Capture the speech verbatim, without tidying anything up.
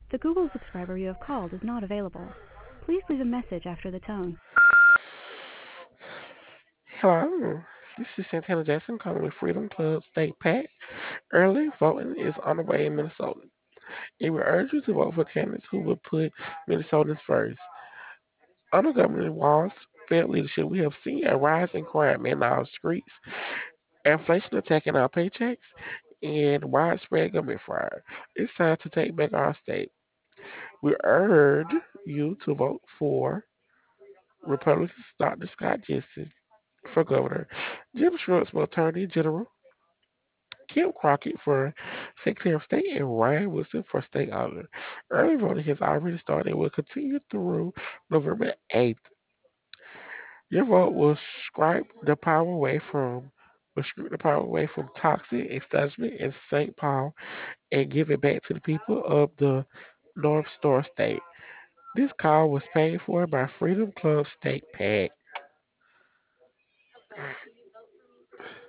The Google subscriber you have called is not available. Please leave a message after the tone. Hello, this is Santana Jackson calling with Freedom Club State PAC. Early voting is on the way in Minnesota, and we urge you to vote for candidates who will put Minnesotans first. Under Governor Walz's failed leadership, we have seen a rise in crime in our streets, inflation attacking our paychecks, and widespread government fraud. It's time to take back our state. We urge you to vote for Republicans Doctor Scott Jensen for governor, Jim Schwartz for attorney general, Kim Crockett for Secretary of State, and Ryan Wilson for State Auditor. Early voting has already started and will continue through November eighth. Your vote will strip the power away from will strip the power away from toxic establishment in Saint Paul and give it back to the people of the North Star State. This call was paid for by Freedom Club State PAC.